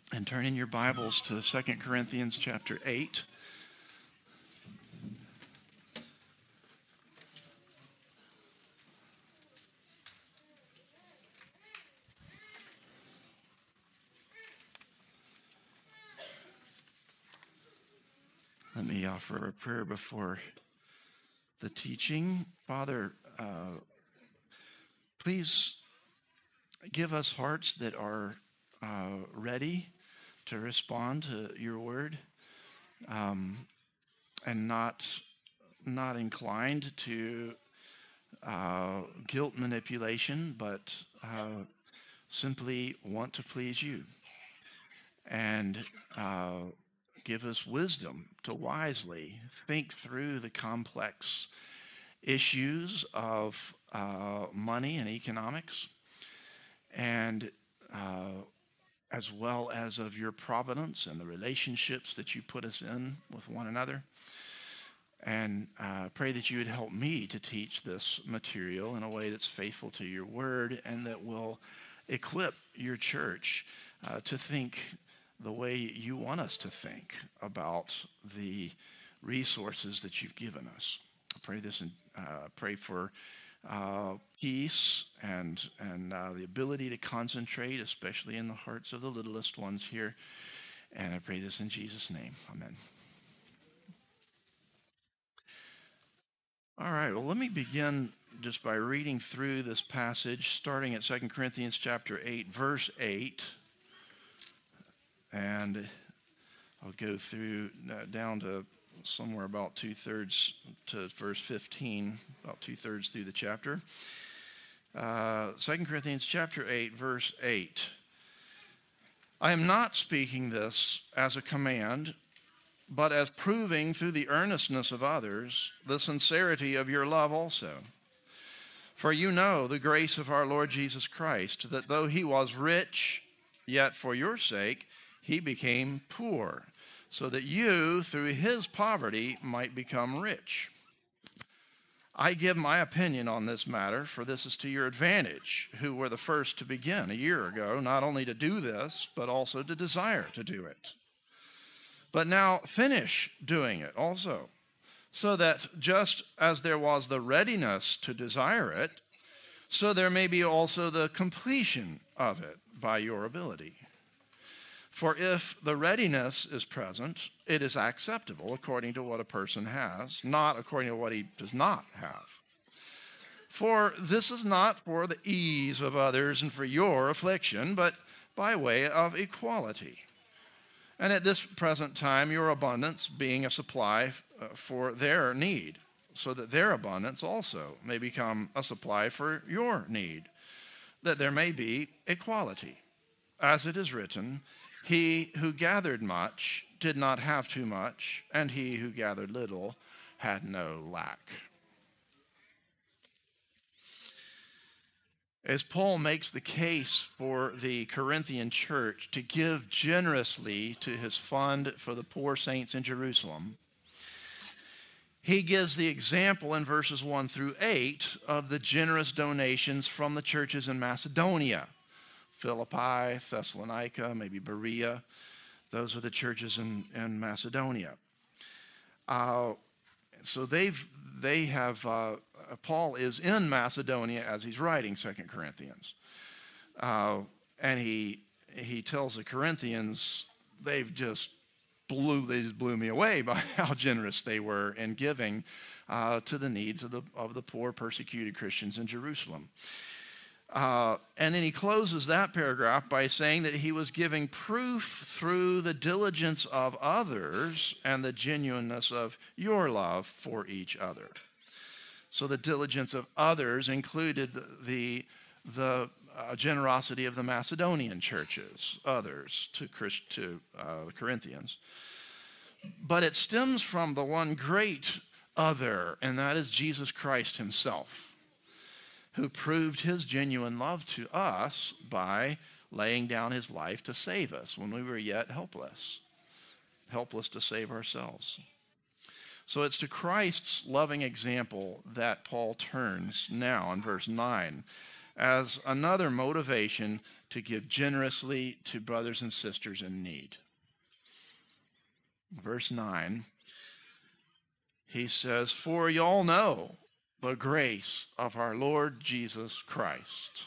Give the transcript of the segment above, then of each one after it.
And turn in your Bibles to 2 Corinthians chapter 8. Let me offer a prayer before the teaching. Father, please give us hearts that are ready to respond to your word, and not inclined to guilt manipulation, but simply want to please you. And give us wisdom to wisely think through the complex issues of money and economics, and as well as of your providence and the relationships that you put us in with one another. And pray that you would help me to teach this material in a way that's faithful to your word and that will equip your church to think the way you want us to think about the resources that you've given us. I pray this and pray for peace and the ability to concentrate, especially in the hearts of the littlest ones here. And I pray this in Jesus' name. Amen. All right, well, let me begin just by reading through this passage, starting at 2 Corinthians chapter 8, verse 8. And I'll go through down to somewhere about 2/3 to verse 15, about 2/3 through the chapter. 2 Corinthians chapter 8, verse 8. I am not speaking this as a command, but as proving through the earnestness of others the sincerity of your love also. For you know the grace of our Lord Jesus Christ, that though he was rich, yet for your sake he became poor, so that you, through his poverty, might become rich. I give my opinion on this matter, for this is to your advantage, who were the first to begin a year ago, not only to do this, but also to desire to do it. But now finish doing it also, so that just as there was the readiness to desire it, so there may be also the completion of it by your ability. For if the readiness is present, it is acceptable according to what a person has, not according to what he does not have. For this is not for the ease of others and for your affliction, but by way of equality. And at this present time, your abundance being a supply for their need, so that their abundance also may become a supply for your need, that there may be equality. As it is written, he who gathered much did not have too much, and he who gathered little had no lack. As Paul makes the case for the Corinthian church to give generously to his fund for the poor saints in Jerusalem, he gives the example in verses 1 through 8 of the generous donations from the churches in Macedonia, Philippi, Thessalonica, maybe Berea. Those are the churches in Macedonia. So they have Paul is in Macedonia as he's writing 2 Corinthians. And he tells the Corinthians they just blew me away by how generous they were in giving to the needs of the poor persecuted Christians in Jerusalem. And then he closes that paragraph by saying that he was giving proof through the diligence of others and the genuineness of your love for each other. So the diligence of others included the generosity of the Macedonian churches, others to the Corinthians. But it stems from the one great other, and that is Jesus Christ himself, who proved his genuine love to us by laying down his life to save us when we were yet helpless to save ourselves. So it's to Christ's loving example that Paul turns now in verse 9 as another motivation to give generously to brothers and sisters in need. Verse 9, he says, "For y'all know the grace of our Lord Jesus Christ."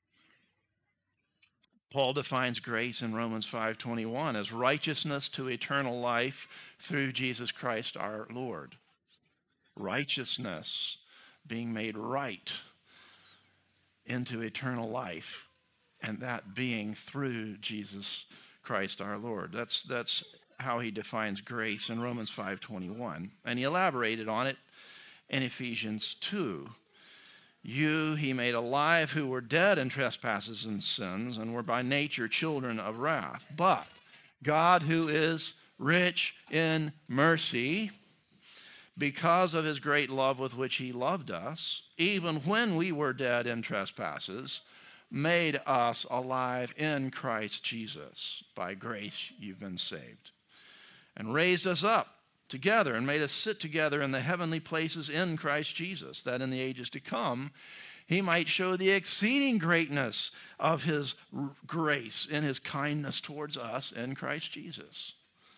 Paul defines grace in Romans 5:21 as righteousness to eternal life through Jesus Christ our Lord. Righteousness, being made right into eternal life, and that being through Jesus Christ our Lord. That's how he defines grace in Romans 5:21. And he elaborated on it in Ephesians 2. "You he made alive who were dead in trespasses and sins, and were by nature children of wrath. But God, who is rich in mercy, because of his great love with which he loved us, even when we were dead in trespasses, made us alive in Christ Jesus. By grace you've been saved. And raised us up together and made us sit together in the heavenly places in Christ Jesus, that in the ages to come he might show the exceeding greatness of his grace in his kindness towards us in Christ Jesus."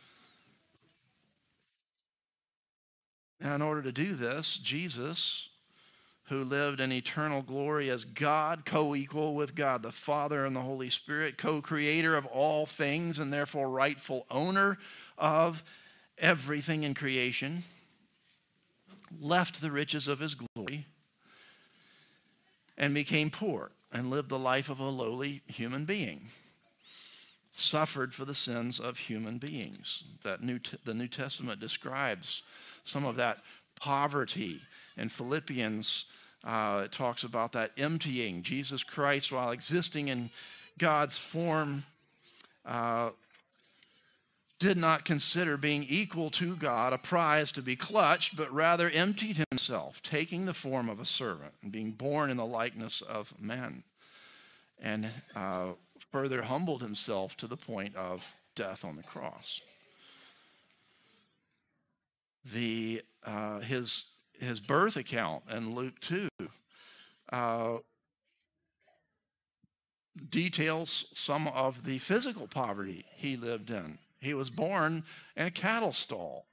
Now, in order to do this, Jesus, who lived in eternal glory as God, co-equal with God the Father and the Holy Spirit, co-creator of all things and therefore rightful owner of everything in creation, left the riches of his glory and became poor and lived the life of a lowly human being, suffered for the sins of human beings. The New Testament describes some of that poverty. In Philippians, it talks about that emptying. Jesus Christ, while existing in God's form, did not consider being equal to God a prize to be clutched, but rather emptied himself, taking the form of a servant and being born in the likeness of men, and further humbled himself to the point of death on the cross. His birth account in Luke 2 details some of the physical poverty he lived in. He was born in a cattle stall.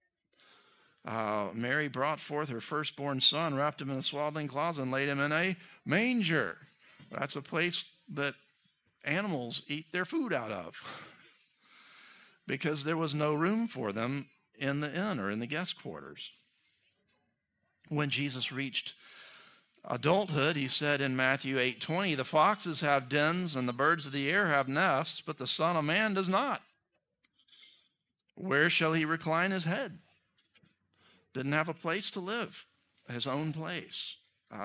Mary brought forth her firstborn son, wrapped him in a swaddling cloth, and laid him in a manger. That's a place that animals eat their food out of because there was no room for them in the inn or in the guest quarters. When Jesus reached adulthood, he said in Matthew 8:20, "The foxes have dens and the birds of the air have nests, but the Son of Man does not. Where shall he recline his head?" Didn't have a place to live, his own place.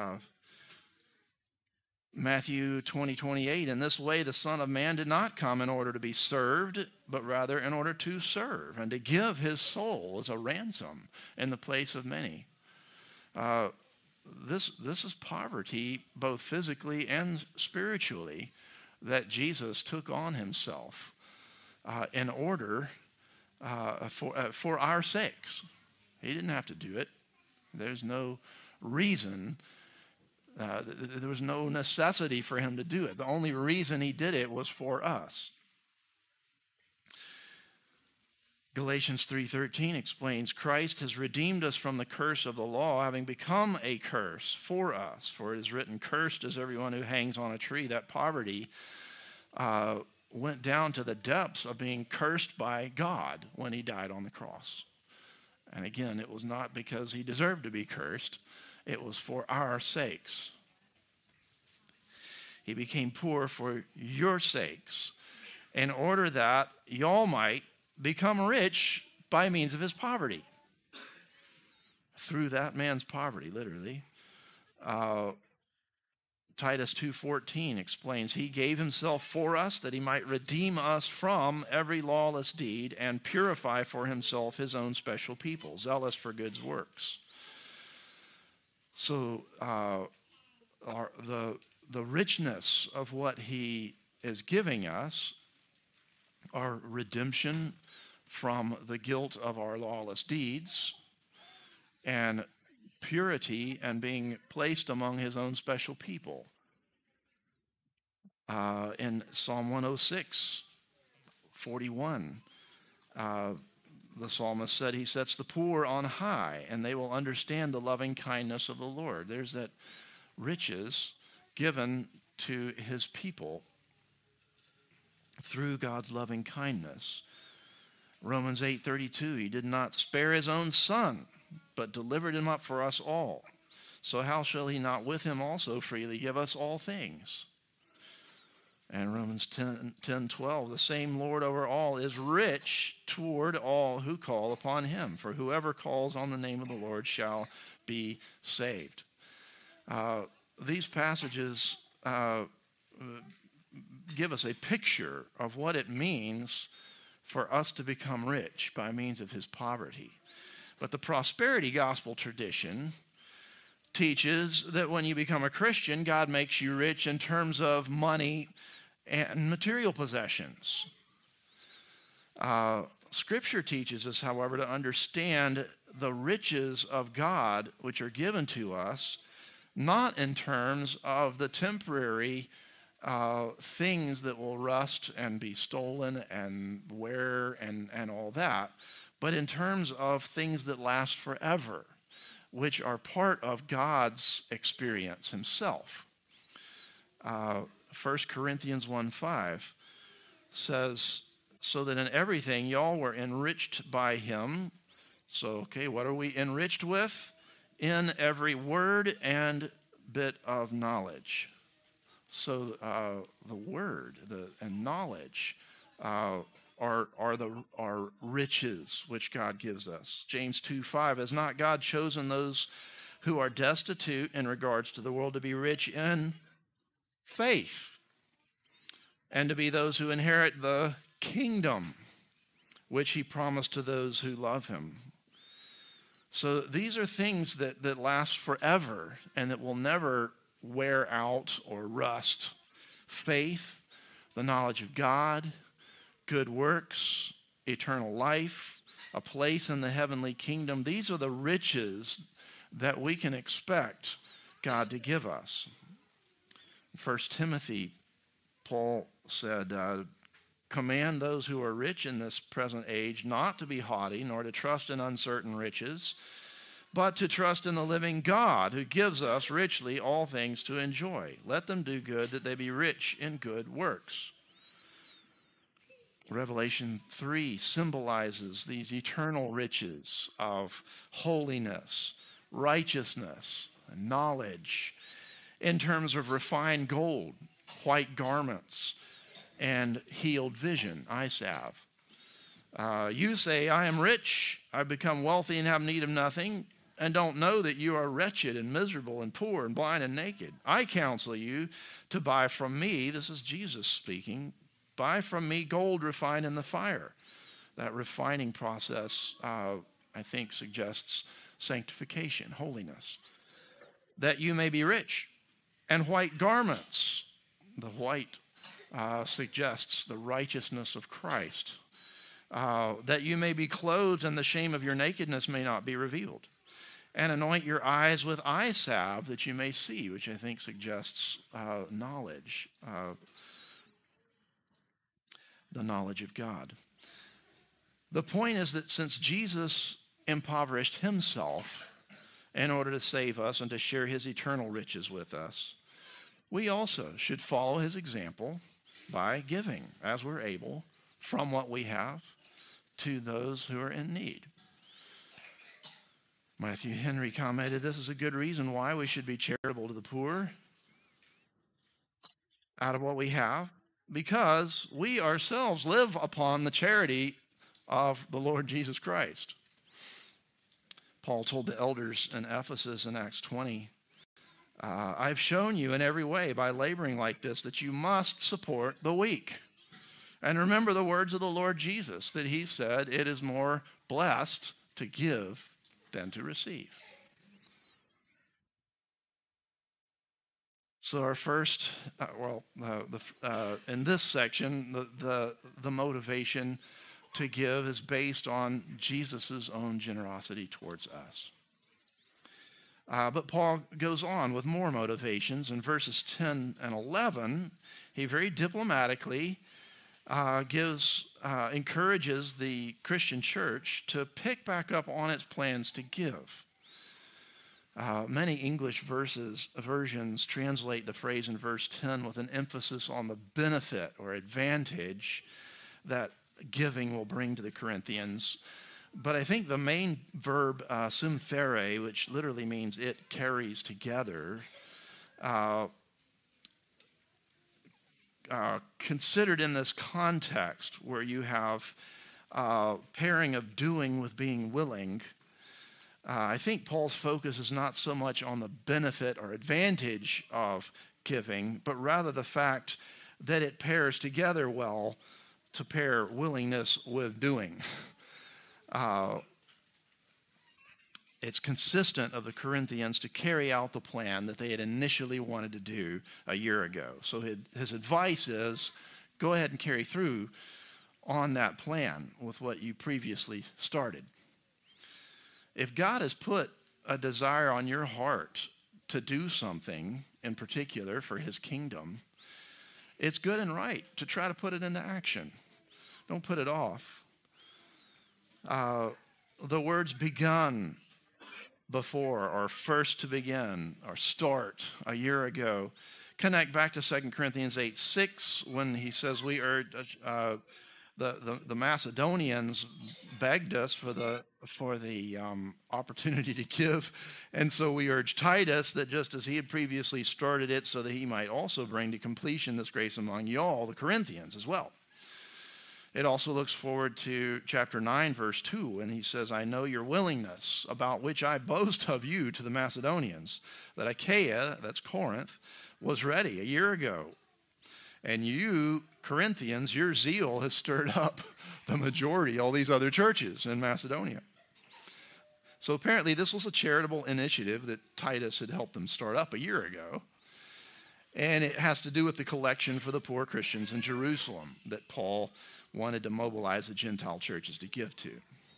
Matthew 20:28, "In this way the Son of Man did not come in order to be served, but rather in order to serve and to give his soul as a ransom in the place of many." This is poverty, both physically and spiritually, that Jesus took on himself in order for our sakes. He didn't have to do it. There's no reason. There was no necessity for him to do it. The only reason he did it was for us. Galatians 3:13 explains, "Christ has redeemed us from the curse of the law, having become a curse for us. For it is written, cursed is everyone who hangs on a tree." That poverty went down to the depths of being cursed by God when he died on the cross. And again, it was not because he deserved to be cursed. It was for our sakes. He became poor for your sakes, in order that y'all might become rich by means of his poverty. Through that man's poverty, literally. Titus 2:14 explains, "He gave himself for us that he might redeem us from every lawless deed and purify for himself his own special people, zealous for good works." So the richness of what he is giving us, our redemption from the guilt of our lawless deeds, and purity and being placed among his own special people. In Psalm 106, 41, the psalmist said, he sets the poor on high, and they will understand the loving kindness of the Lord. There's that riches given to his people through God's loving kindness. Romans 8:32, he did not spare his own son, but delivered him up for us all. So how shall he not with him also freely give us all things? And Romans 10:12, the same Lord over all is rich toward all who call upon him. For whoever calls on the name of the Lord shall be saved. These passages give us a picture of what it means for us to become rich by means of his poverty. But the prosperity gospel tradition teaches that when you become a Christian, God makes you rich in terms of money and material possessions. Scripture teaches us, however, to understand the riches of God which are given to us, not in terms of the temporary things that will rust and be stolen and wear and all that, but in terms of things that last forever, which are part of God's experience himself. 1 Corinthians 1:5 says, so that in everything y'all were enriched by him. So, okay, what are we enriched with? In every word and bit of knowledge. So the word and knowledge are riches which God gives us. James 2:5, has not God chosen those who are destitute in regards to the world to be rich in faith and to be those who inherit the kingdom which he promised to those who love him? So these are things that last forever and that will never wear out or rust. Faith, the knowledge of God, good works, eternal life, a place in the heavenly kingdom. These are the riches that we can expect God to give us. 1 Timothy, Paul said, command those who are rich in this present age not to be haughty, nor to trust in uncertain riches, but to trust in the living God who gives us richly all things to enjoy. Let them do good, that they be rich in good works. Revelation 3 symbolizes these eternal riches of holiness, righteousness, and knowledge in terms of refined gold, white garments, and healed vision, eye salve. You say, I am rich, I've become wealthy and have need of nothing, and don't know that you are wretched and miserable and poor and blind and naked. I counsel you to buy from me, this is Jesus speaking, buy from me gold refined in the fire. That refining process, I think, suggests sanctification, holiness. That you may be rich. And white garments, the white suggests the righteousness of Christ. That you may be clothed and the shame of your nakedness may not be revealed. And anoint your eyes with eye salve that you may see, which I think suggests knowledge, the knowledge of God. The point is that since Jesus impoverished himself in order to save us and to share his eternal riches with us, we also should follow his example by giving, as we're able, from what we have to those who are in need. Matthew Henry commented, this is a good reason why we should be charitable to the poor out of what we have, because we ourselves live upon the charity of the Lord Jesus Christ. Paul told the elders in Ephesus in Acts 20, I've shown you in every way by laboring like this that you must support the weak. And remember the words of the Lord Jesus, that he said, it is more blessed to give than to receive. So our first, in this section, the motivation to give is based on Jesus' own generosity towards us. But Paul goes on with more motivations. In verses 10 and 11, he very diplomatically encourages the Christian church to pick back up on its plans to give. Many English versions translate the phrase in verse 10 with an emphasis on the benefit or advantage that giving will bring to the Corinthians. But I think the main verb, symphore, which literally means it carries together, considered in this context where you have pairing of doing with being willing, I think Paul's focus is not so much on the benefit or advantage of giving, but rather the fact that it pairs together well to pair willingness with doing. It's consistent of the Corinthians to carry out the plan that they had initially wanted to do a year ago. So his advice is, go ahead and carry through on that plan with what you previously started. If God has put a desire on your heart to do something in particular for his kingdom, it's good and right to try to put it into action. Don't put it off. The words begun before, or first to begin, or start a year ago, connect back to 2 Corinthians 8:6 when he says we urged the Macedonians begged us for the opportunity to give, and so we urged Titus that just as he had previously started it, so that he might also bring to completion this grace among y'all, the Corinthians, as well. It also looks forward to chapter 9, verse 2, when he says, I know your willingness, about which I boast of you to the Macedonians, that Achaia, that's Corinth, was ready a year ago. And you, Corinthians, your zeal has stirred up the majority, all these other churches in Macedonia. So apparently this was a charitable initiative that Titus had helped them start up a year ago. And it has to do with the collection for the poor Christians in Jerusalem that Paul wanted to mobilize the Gentile churches to give to.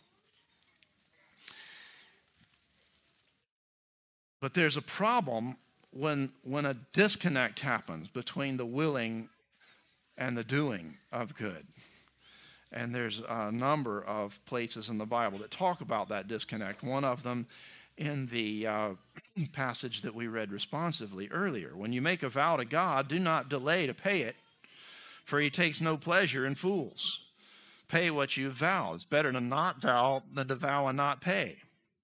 But there's a problem when a disconnect happens between the willing and the doing of good. And there's a number of places in the Bible that talk about that disconnect. One of them in the passage that we read responsively earlier. When you make a vow to God, do not delay to pay it, for he takes no pleasure in fools. Pay what you vow. It's better to not vow than to vow and not pay.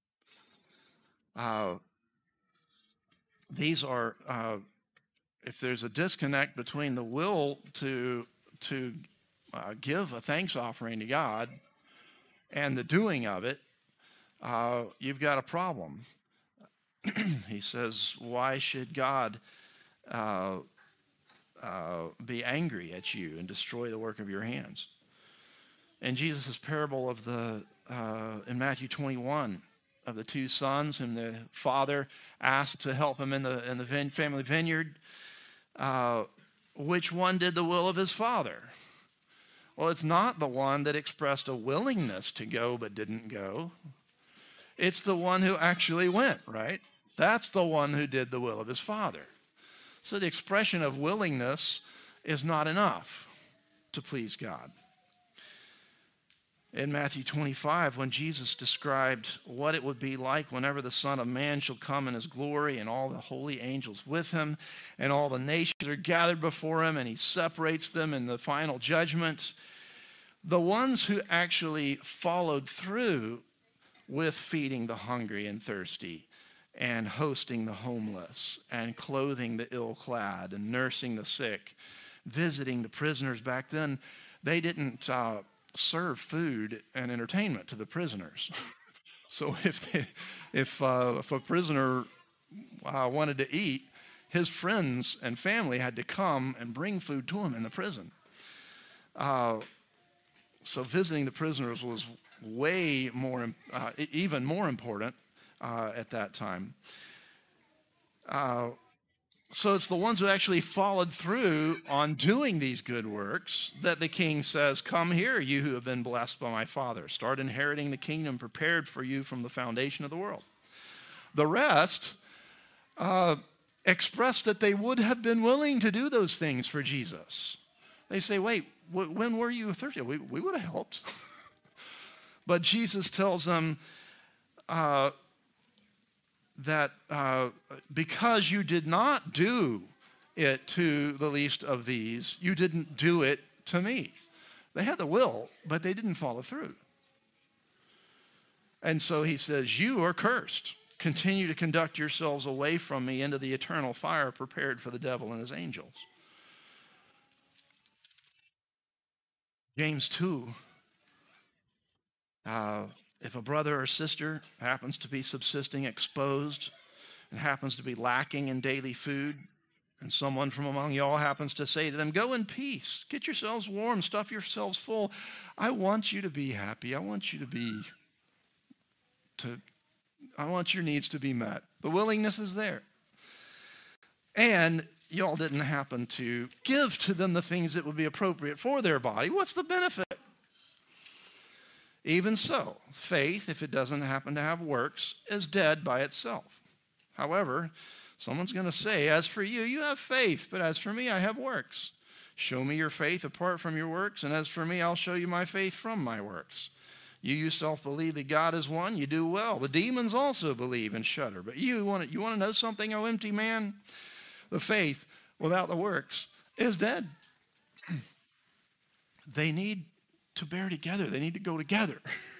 These are, if there's a disconnect between the will to give a thanks offering to God and the doing of it, you've got a problem. He says, why should God be angry at you and destroy the work of your hands? In Jesus' parable of in Matthew 21, of the two sons whom the father asked to help him in the family vineyard, which one did the will of his father? Well, it's not the one that expressed a willingness to go but didn't go. It's the one who actually went, right? That's the one who did the will of his father. So the expression of willingness is not enough to please God. In Matthew 25, when Jesus described what it would be like whenever the Son of Man shall come in his glory and all the holy angels with him and all the nations are gathered before him and he separates them in the final judgment, the ones who actually followed through with feeding the hungry and thirsty and hosting the homeless and clothing the ill-clad and nursing the sick, visiting the prisoners back then, they didn't serve food and entertainment to the prisoners. So if a prisoner wanted to eat, his friends and family had to come and bring food to him in the prison. So visiting the prisoners was way more, even more important at that time. So it's the ones who actually followed through on doing these good works that the king says, come here, you who have been blessed by my Father. Start inheriting the kingdom prepared for you from the foundation of the world. The rest express that they would have been willing to do those things for Jesus. They say, wait, when were you thirsty? We would have helped. But Jesus tells them that because you did not do it to the least of these, you didn't do it to me. They had the will, but they didn't follow through. And so he says, you are cursed. Continue to conduct yourselves away from me into the eternal fire prepared for the devil and his angels. James 2, if a brother or sister happens to be subsisting exposed and happens to be lacking in daily food, and someone from among y'all happens to say to them, go in peace, get yourselves warm, stuff yourselves full. I want you to be happy. I want your needs to be met. The willingness is there. And y'all didn't happen to give to them the things that would be appropriate for their body. What's the benefit? Even so, faith, if it doesn't happen to have works, is dead by itself. However, someone's going to say, as for you, you have faith, but as for me, I have works. Show me your faith apart from your works, and as for me, I'll show you my faith from my works. You yourself believe that God is one, you do well. The demons also believe and shudder. But you want to know something, O empty man? The faith without the works is dead. They need to bear together. They need to go together.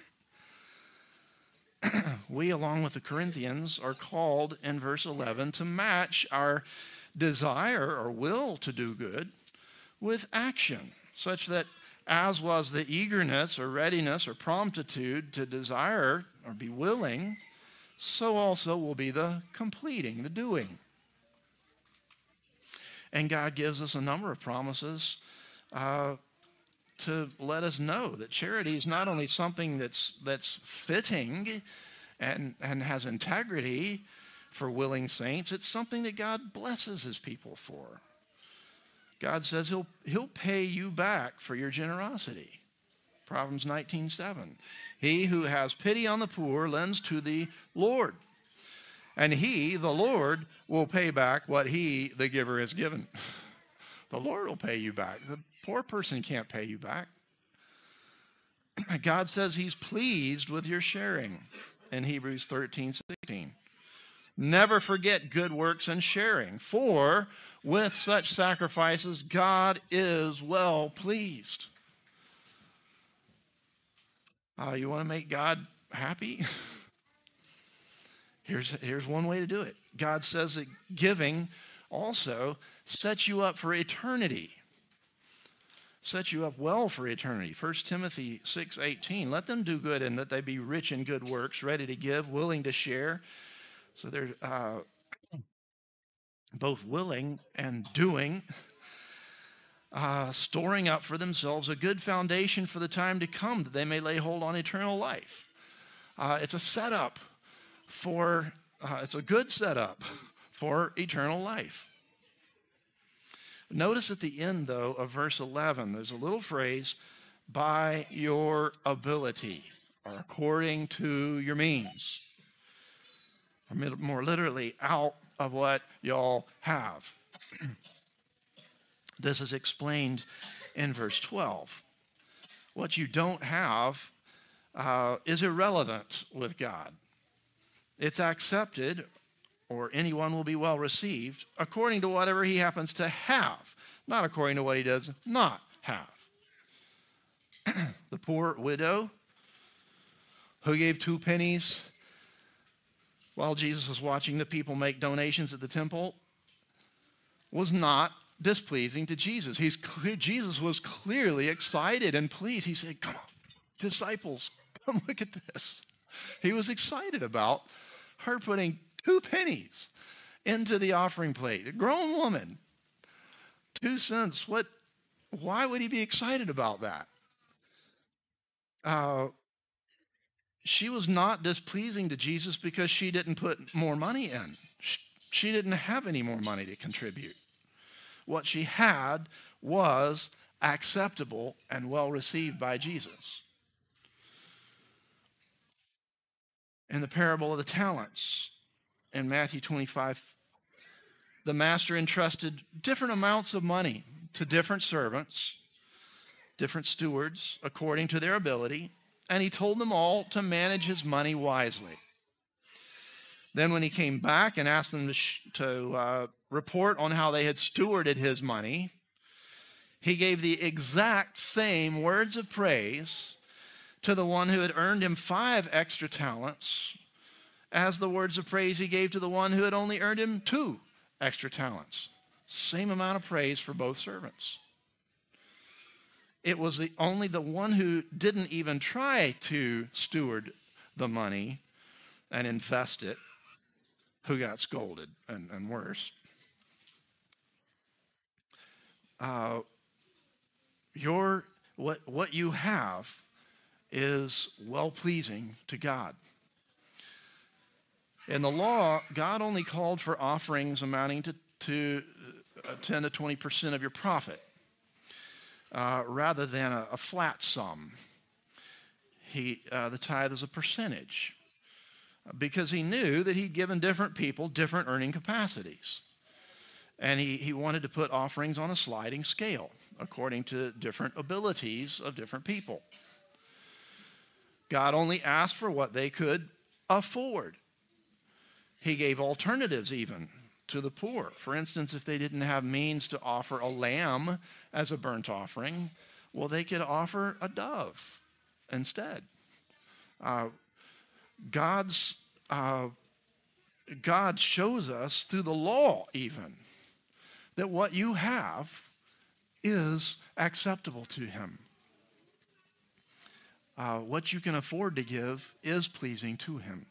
We, along with the Corinthians, are called in verse 11 to match our desire or will to do good with action, such that as was the eagerness or readiness or promptitude to desire or be willing, so also will be the completing, the doing. And God gives us a number of promises to let us know that charity is not only something that's fitting and has integrity for willing saints, it's something that God blesses his people for. God says he'll pay you back for your generosity. Proverbs 19:7. He who has pity on the poor lends to the Lord, and he, the Lord, will pay back what he, the giver, has given. The Lord will pay you back. The poor person can't pay you back. God says he's pleased with your sharing in Hebrews 13:16. Never forget good works and sharing, for with such sacrifices God is well pleased. You want to make God happy? Here's one way to do it. God says that giving also sets you up for eternity. Set you up well for eternity. 1 Timothy 6:18. Let them do good and that they be rich in good works, ready to give, willing to share. So they're both willing and doing, storing up for themselves a good foundation for the time to come, that they may lay hold on eternal life. It's a setup for, it's a good setup for eternal life. Notice at the end, though, of verse 11, there's a little phrase, by your ability, or according to your means. Or more literally, out of what y'all have. This is explained in verse 12. What you don't have is irrelevant with God. It's accepted, or anyone will be well received, according to whatever he happens to have, not according to what he does not have. The poor widow who gave 2 pennies while Jesus was watching the people make donations at the temple was not displeasing to Jesus. Jesus was clearly excited and pleased. He said, come on, disciples, come look at this. He was excited about her putting 2 pennies into the offering plate. A grown woman, 2 cents. Why would he be excited about that? She was not displeasing to Jesus because she didn't put more money in. She didn't have any more money to contribute. What she had was acceptable and well received by Jesus. In the parable of the talents, in Matthew 25, the master entrusted different amounts of money to different servants, different stewards, according to their ability, and he told them all to manage his money wisely. Then when he came back and asked them to report on how they had stewarded his money, he gave the exact same words of praise to the one who had earned him 5 extra talents as the words of praise he gave to the one who had only earned him 2 extra talents. Same amount of praise for both servants. It was only the one who didn't even try to steward the money and invest it who got scolded and worse. What you have is well-pleasing to God. In the law, God only called for offerings amounting to 10 to 20% of your profit, rather than a flat sum. The tithe is a percentage, because he knew that he'd given different people different earning capacities. And he wanted to put offerings on a sliding scale according to different abilities of different people. God only asked for what they could afford. He gave alternatives even to the poor. For instance, if they didn't have means to offer a lamb as a burnt offering, well, they could offer a dove instead. God shows us through the law even that what you have is acceptable to him. What you can afford to give is pleasing to him.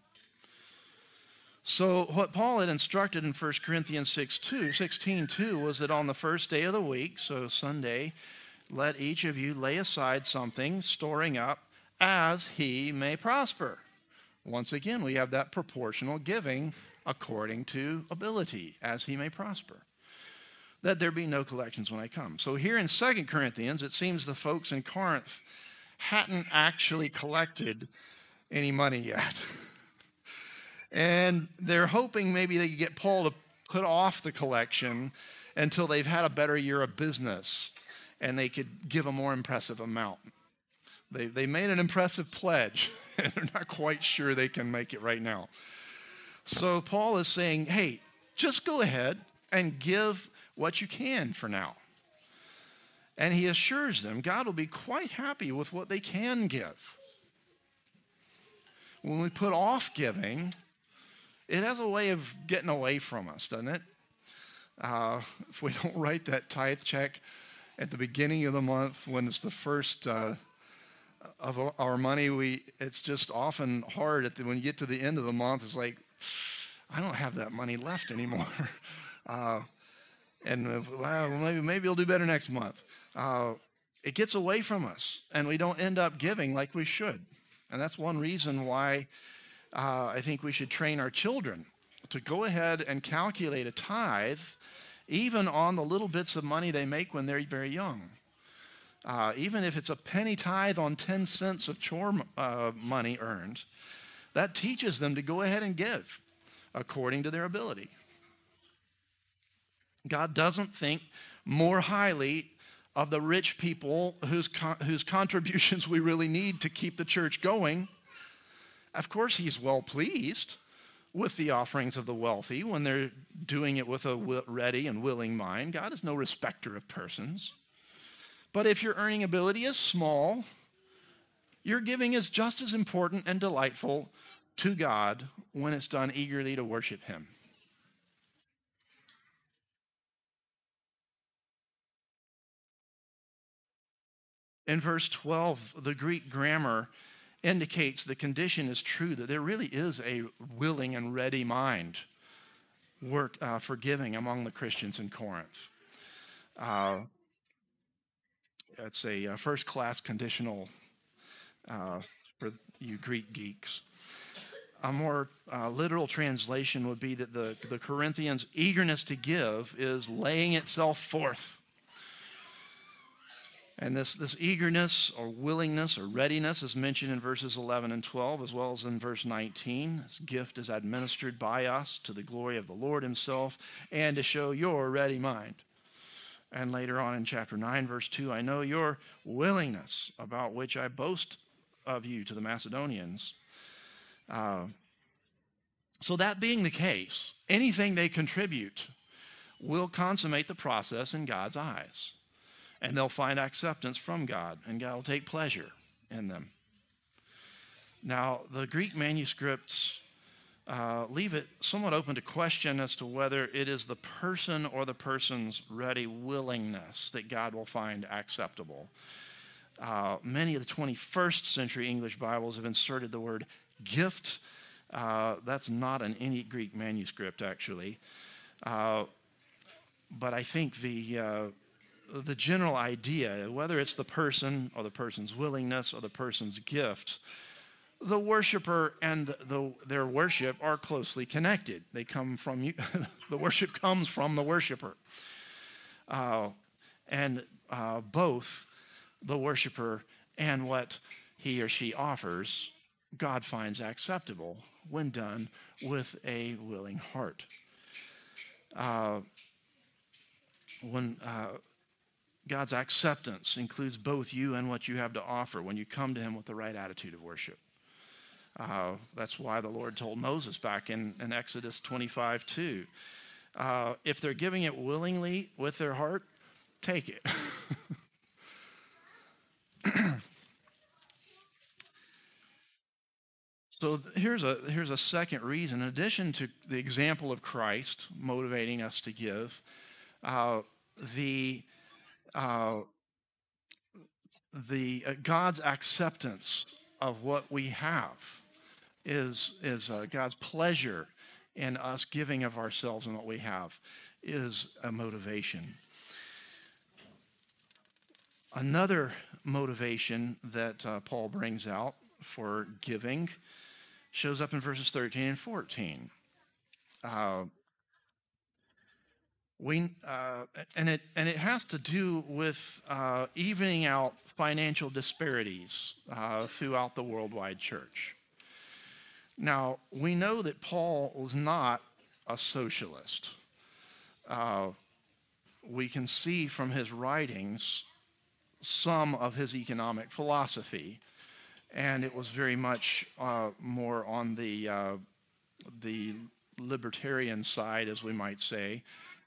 So what Paul had instructed in 1 Corinthians 16:2 was that on the first day of the week, so Sunday, let each of you lay aside something, storing up as he may prosper. Once again, we have that proportional giving according to ability, as he may prosper. That there be no collections when I come. So here in 2 Corinthians, it seems the folks in Corinth hadn't actually collected any money yet. And they're hoping maybe they could get Paul to put off the collection until they've had a better year of business and they could give a more impressive amount. They made an impressive pledge, and they're not quite sure they can make it right now. So Paul is saying, hey, just go ahead and give what you can for now. And he assures them God will be quite happy with what they can give. When we put off giving, it has a way of getting away from us, doesn't it? If we don't write that tithe check at the beginning of the month when it's the first of our money, it's just often hard when you get to the end of the month. It's like, I don't have that money left anymore. Maybe I'll do better next month. It gets away from us, and we don't end up giving like we should. And that's one reason why I think we should train our children to go ahead and calculate a tithe, even on the little bits of money they make when they're very young. Even if it's a penny tithe on 10 cents of chore money earned, that teaches them to go ahead and give according to their ability. God doesn't think more highly of the rich people whose contributions we really need to keep the church going. Of course, he's well pleased with the offerings of the wealthy when they're doing it with a ready and willing mind. God is no respecter of persons. But if your earning ability is small, your giving is just as important and delightful to God when it's done eagerly to worship him. In verse 12, the Greek grammar indicates the condition is true, that there really is a willing and ready mind for giving among the Christians in Corinth. It's a first-class conditional for you Greek geeks. A more literal translation would be that the Corinthians' eagerness to give is laying itself forth. And this eagerness or willingness or readiness is mentioned in verses 11 and 12, as well as in verse 19. This gift is administered by us to the glory of the Lord himself and to show your ready mind. And later on in chapter 9, verse 2, I know your willingness, about which I boast of you to the Macedonians. So that being the case, anything they contribute will consummate the process in God's eyes. And they'll find acceptance from God, and God will take pleasure in them. Now, the Greek manuscripts leave it somewhat open to question as to whether it is the person or the person's ready willingness that God will find acceptable. Many of the 21st century English Bibles have inserted the word gift. That's not in any Greek manuscript, actually. But I think the general idea, whether it's the person or the person's willingness or the person's gift, the worshiper and their worship are closely connected. They come from you. The worship comes from the worshiper. And both the worshiper and what he or she offers, God finds acceptable when done with a willing heart. When God's acceptance includes both you and what you have to offer when you come to him with the right attitude of worship. That's why the Lord told Moses back in Exodus 25:2, if they're giving it willingly with their heart, take it. So here's a second reason. In addition to the example of Christ motivating us to give, God's acceptance of what we have is God's pleasure in us giving of ourselves and what we have is a motivation. Another motivation that Paul brings out for giving shows up in verses 13 and 14. And it has to do with evening out financial disparities throughout the worldwide church. Now, we know that Paul was not a socialist. We can see from his writings some of his economic philosophy, and it was very much more on the libertarian side, as we might say.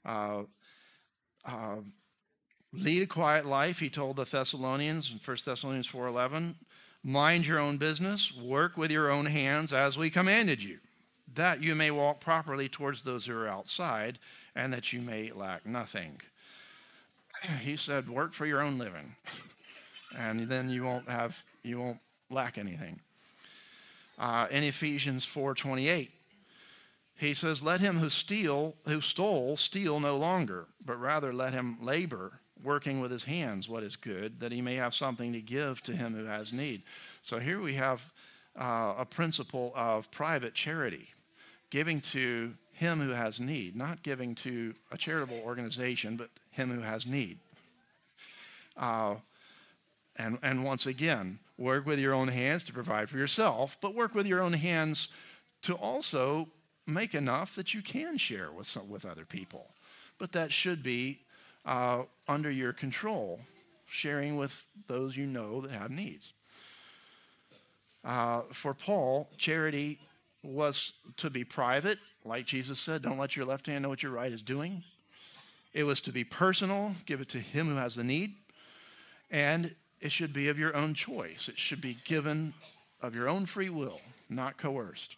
Lead a quiet life, he told the Thessalonians in 1 Thessalonians 4:11. Mind your own business, work with your own hands as we commanded you, that you may walk properly towards those who are outside, and that you may lack nothing. He said, work for your own living, and then you won't lack anything. In Ephesians 4:28, he says, let him who stole steal no longer, but rather let him labor, working with his hands what is good, that he may have something to give to him who has need. So here we have a principle of private charity, giving to him who has need, not giving to a charitable organization, but him who has need. And once again, work with your own hands to provide for yourself, but work with your own hands to also make enough that you can share with other people. But that should be under your control, sharing with those you know that have needs. For Paul, charity was to be private. Like Jesus said, don't let your left hand know what your right is doing. It was to be personal, give it to him who has the need. And it should be of your own choice. It should be given of your own free will, not coerced.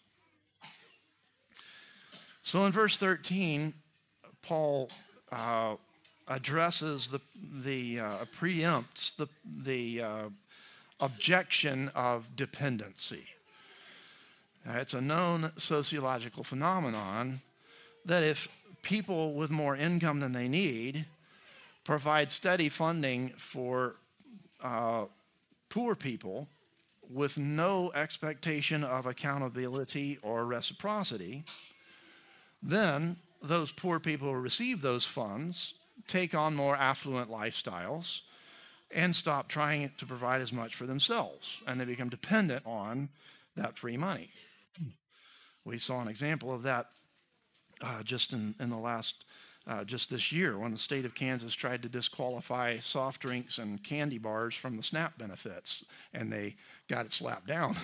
So in verse 13, Paul addresses preempts the objection of dependency. It's a known sociological phenomenon that if people with more income than they need provide steady funding for poor people with no expectation of accountability or reciprocity, then those poor people who receive those funds take on more affluent lifestyles and stop trying to provide as much for themselves, and they become dependent on that free money. We saw an example of that just in the last, just this year, when the state of Kansas tried to disqualify soft drinks and candy bars from the SNAP benefits, and they got it slapped down.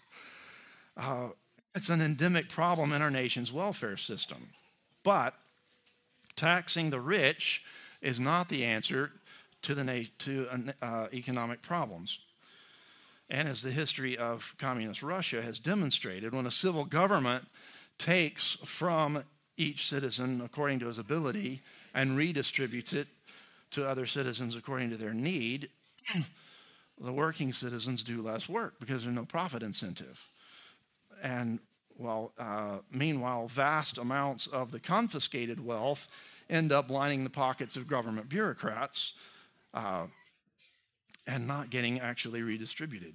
It's an endemic problem in our nation's welfare system. But taxing the rich is not the answer to economic problems. And as the history of communist Russia has demonstrated, when a civil government takes from each citizen according to his ability and redistributes it to other citizens according to their need, the working citizens do less work because there's no profit incentive. And meanwhile, vast amounts of the confiscated wealth end up lining the pockets of government bureaucrats and not getting actually redistributed.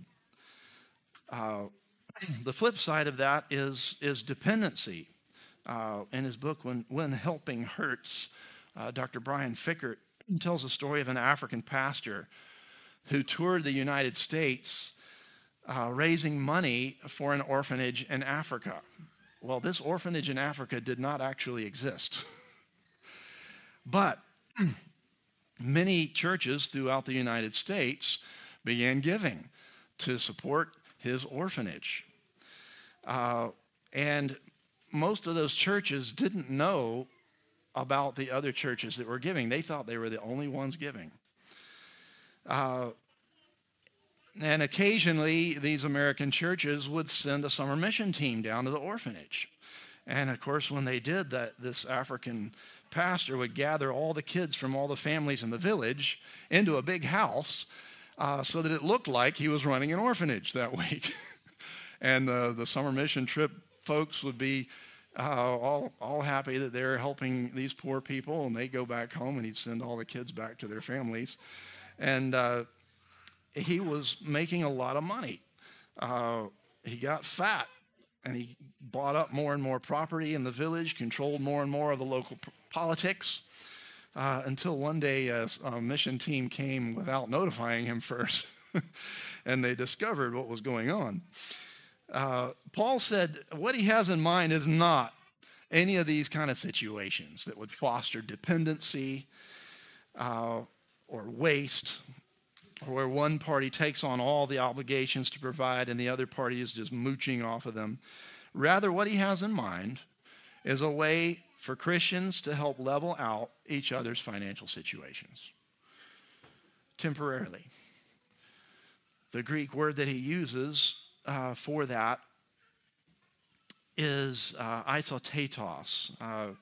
The flip side of that is dependency. In his book, When Helping Hurts, Dr. Brian Fikkert tells a story of an African pastor who toured the United States raising money for an orphanage in Africa. Well, this orphanage in Africa did not actually exist. But many churches throughout the United States began giving to support his orphanage. And most of those churches didn't know about the other churches that were giving. They thought they were the only ones giving. And occasionally, these American churches would send a summer mission team down to the orphanage. And of course, when they did that, this African pastor would gather all the kids from all the families in the village into a big house so that it looked like he was running an orphanage that week. And the summer mission trip folks would be all happy that they're helping these poor people, and they go back home, and he'd send all the kids back to their families. And he was making a lot of money. He got fat, and he bought up more and more property in the village, controlled more and more of the local politics, until one day a mission team came without notifying him first, and they discovered what was going on. Paul said what he has in mind is not any of these kind of situations that would foster dependency or waste, or where one party takes on all the obligations to provide and the other party is just mooching off of them. Rather, what he has in mind is a way for Christians to help level out each other's financial situations temporarily. The Greek word that he uses for that is isotetos, or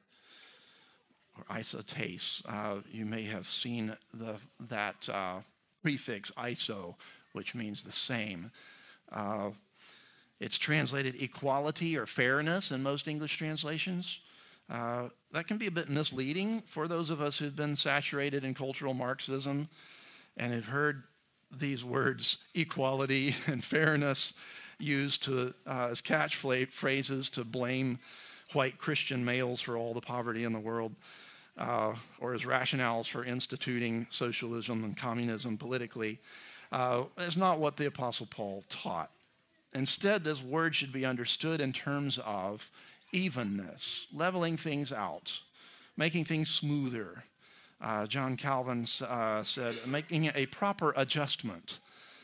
isotes. You may have seen that prefix iso, which means the same. It's translated equality or fairness in most English translations. That can be a bit misleading for those of us who've been saturated in cultural Marxism and have heard these words equality and fairness used as catchphrases to blame white Christian males for all the poverty in the world, or as rationales for instituting socialism and communism politically. That's not what the Apostle Paul taught. Instead, this word should be understood in terms of evenness, leveling things out, making things smoother. John Calvin said, making a proper adjustment.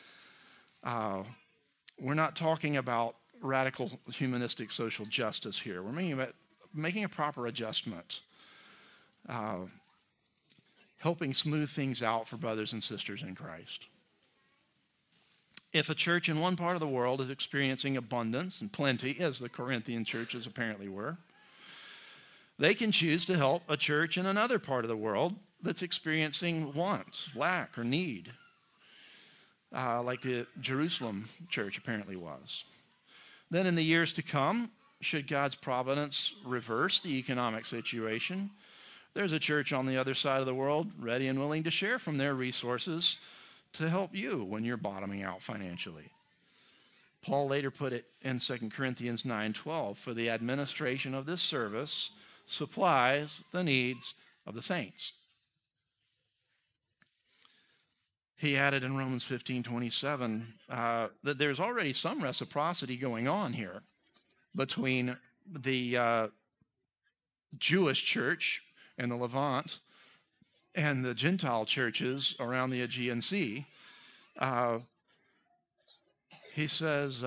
We're not talking about radical humanistic social justice here. We're making a proper adjustment, helping smooth things out for brothers and sisters in Christ. If a church in one part of the world is experiencing abundance and plenty, as the Corinthian churches apparently were, they can choose to help a church in another part of the world that's experiencing want, lack, or need, like the Jerusalem church apparently was. Then in the years to come, should God's providence reverse the economic situation, there's a church on the other side of the world ready and willing to share from their resources to help you when you're bottoming out financially. Paul later put it in 2 Corinthians 9:12, for the administration of this service supplies the needs of the saints. he added in Romans 15:27 that there's already some reciprocity going on here between the Jewish church in the Levant and the Gentile churches around the Aegean Sea. He says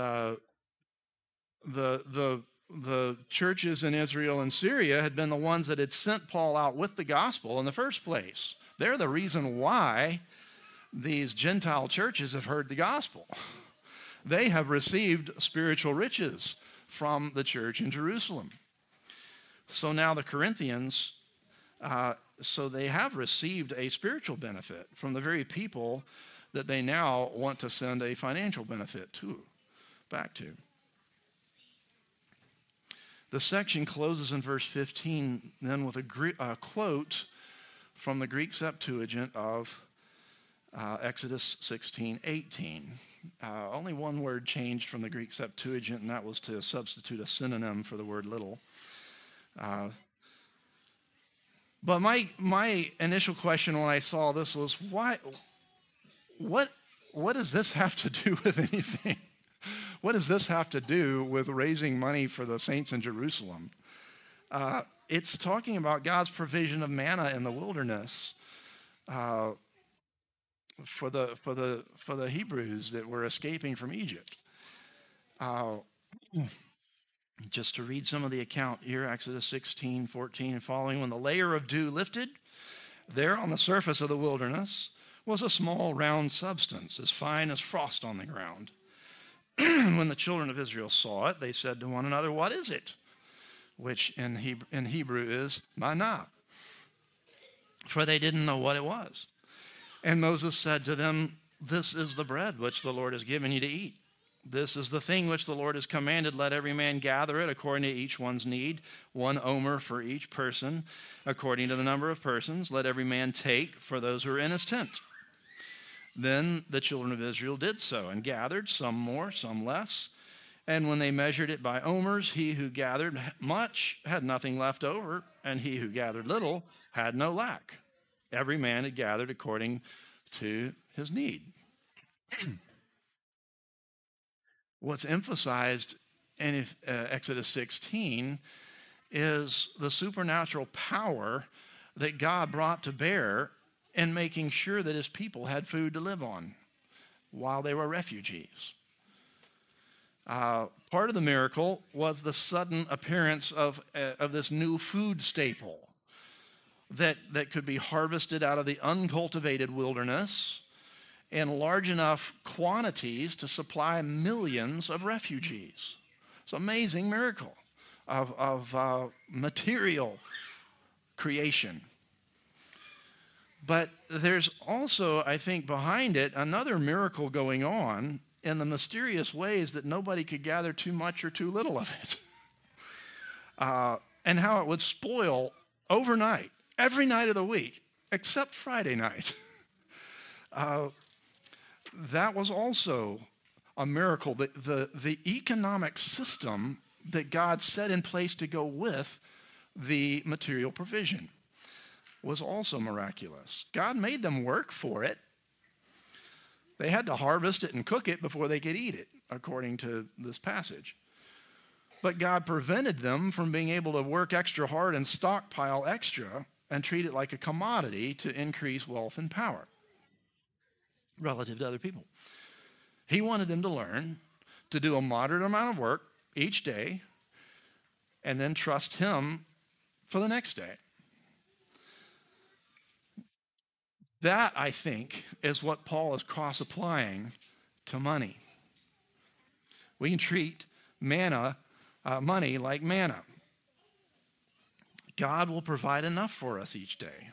the churches in Israel and Syria had been the ones that had sent Paul out with the gospel in the first place. They're the reason why these Gentile churches have heard the gospel. They have received spiritual riches from the church in Jerusalem. So now the Corinthians, so they have received a spiritual benefit from the very people that they now want to send a financial benefit back to. The section closes in verse 15 then with a quote from the Greek Septuagint of Exodus 16:18. Only one word changed from the Greek Septuagint, and that was to substitute a synonym for the word little. But my initial question when I saw this was, what does this have to do with anything? What does this have to do with raising money for the saints in Jerusalem? It's talking about God's provision of manna in the wilderness for the Hebrews that were escaping from Egypt. Just to read some of the account here, Exodus 16:14 and following, when the layer of dew lifted, there on the surface of the wilderness was a small round substance, as fine as frost on the ground. When the children of Israel saw it, they said to one another, "What is it?" Which in Hebrew is manna, for they didn't know what it was. And Moses said to them, "This is the bread which the Lord has given you to eat. This is the thing which the Lord has commanded. Let every man gather it according to each one's need, 1 omer for each person, according to the number of persons. Let every man take for those who are in his tent." Then the children of Israel did so and gathered, some more, some less. And when they measured it by omers, he who gathered much had nothing left over, and he who gathered little had no lack. Every man had gathered according to his need. What's emphasized in Exodus 16 is the supernatural power that God brought to bear in making sure that his people had food to live on while they were refugees. Part of the miracle was the sudden appearance of this new food staple that could be harvested out of the uncultivated wilderness in large enough quantities to supply millions of refugees. It's an amazing miracle of material creation. But there's also, I think, behind it, another miracle going on in the mysterious ways that nobody could gather too much or too little of it. And how it would spoil overnight, every night of the week, except Friday night. That was also a miracle. The economic system that God set in place to go with the material provision was also miraculous. God made them work for it. They had to harvest it and cook it before they could eat it, according to this passage. But God prevented them from being able to work extra hard and stockpile extra and treat it like a commodity to increase wealth and power relative to other people. He wanted them to learn to do a moderate amount of work each day and then trust him for the next day. That, I think, is what Paul is cross-applying to money. We can treat money like manna. God will provide enough for us each day.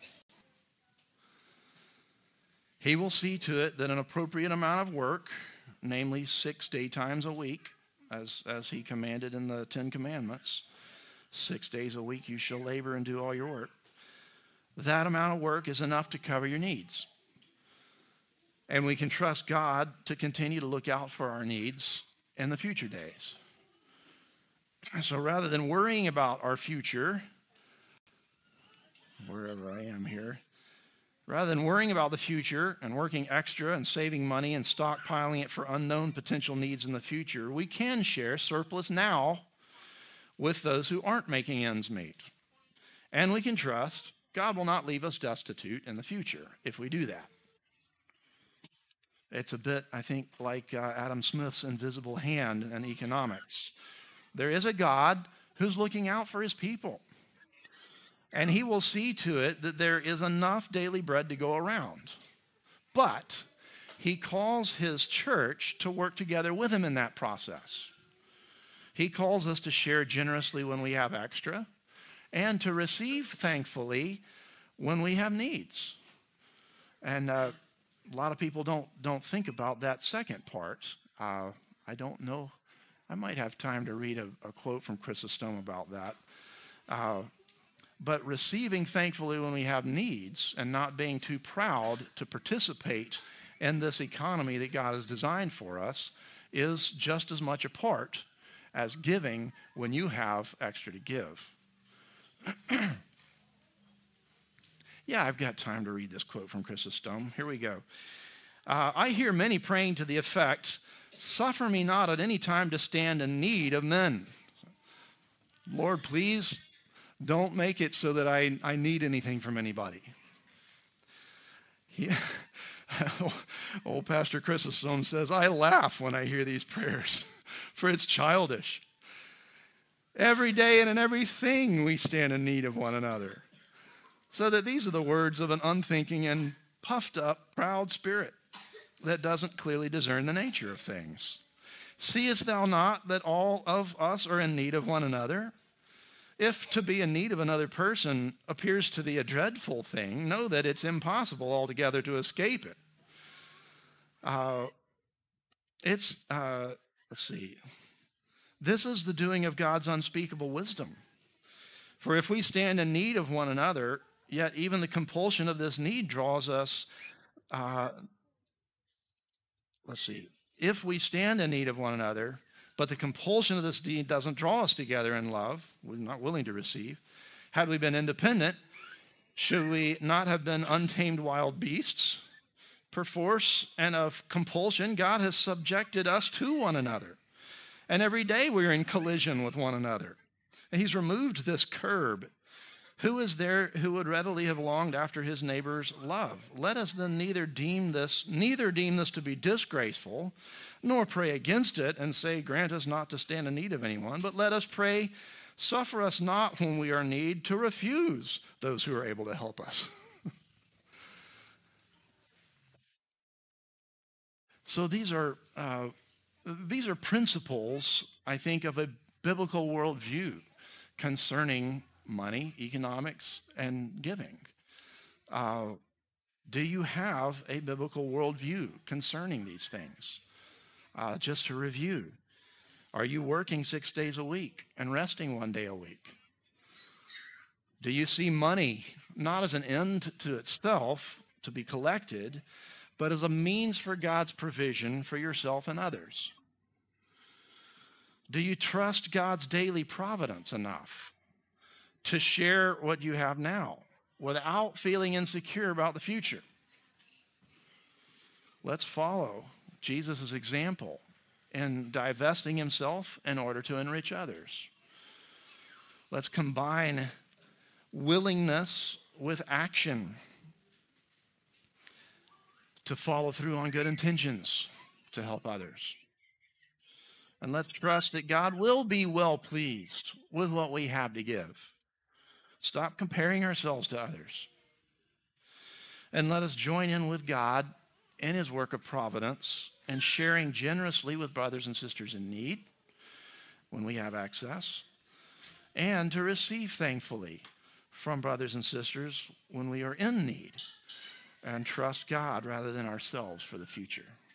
He will see to it that an appropriate amount of work, namely 6 daytimes a week, as he commanded in the 10 Commandments, 6 days a week you shall labor and do all your work. That amount of work is enough to cover your needs. And we can trust God to continue to look out for our needs in the future days. So rather than worrying about our future, wherever I am here, Rather than worrying about the future and working extra and saving money and stockpiling it for unknown potential needs in the future, we can share surplus now with those who aren't making ends meet. And we can trust God will not leave us destitute in the future if we do that. It's a bit, I think, like Adam Smith's invisible hand in economics. There is a God who's looking out for his people. And he will see to it that there is enough daily bread to go around. But he calls his church to work together with him in that process. He calls us to share generously when we have extra and to receive thankfully when we have needs. And a lot of people don't think about that second part. I don't know. I might have time to read a quote from Chrysostom about that. But receiving thankfully when we have needs and not being too proud to participate in this economy that God has designed for us is just as much a part as giving when you have extra to give. Yeah, I've got time to read this quote from Chrysostom. Here we go. I hear many praying to the effect, "Suffer me not at any time to stand in need of men." Lord, please don't make it so that I need anything from anybody. Yeah. Old Pastor Chrysostom says, I laugh when I hear these prayers, for it's childish. Every day and in everything we stand in need of one another. So that these are the words of an unthinking and puffed up, proud spirit that doesn't clearly discern the nature of things. Seest thou not that all of us are in need of one another? If to be in need of another person appears to thee a dreadful thing, know that it's impossible altogether to escape it. Let's see. This is the doing of God's unspeakable wisdom. For if we stand in need of one another, yet even the compulsion of this need draws us, If we stand in need of one another, but the compulsion of this deed doesn't draw us together in love, we're not willing to receive. Had we been independent, should we not have been untamed wild beasts? Perforce and of compulsion, God has subjected us to one another. And every day we're in collision with one another. And he's removed this curb. Who is there who would readily have longed after his neighbor's love? Let us then neither deem this to be disgraceful, nor pray against it and say, grant us not to stand in need of anyone, but let us pray, suffer us not when we are in need to refuse those who are able to help us. So these are principles, I think, of a biblical worldview concerning money, economics, and giving. Do you have a biblical worldview concerning these things? Just to review, are you working 6 days a week and resting 1 day a week? Do you see money not as an end to itself to be collected, but as a means for God's provision for yourself and others? Do you trust God's daily providence enough to share what you have now without feeling insecure about the future? Let's follow Jesus' example in divesting himself in order to enrich others. Let's combine willingness with action to follow through on good intentions to help others. And let's trust that God will be well pleased with what we have to give. Stop comparing ourselves to others. And let us join in with God in his work of providence and sharing generously with brothers and sisters in need when we have access, and to receive thankfully from brothers and sisters when we are in need, and trust God rather than ourselves for the future.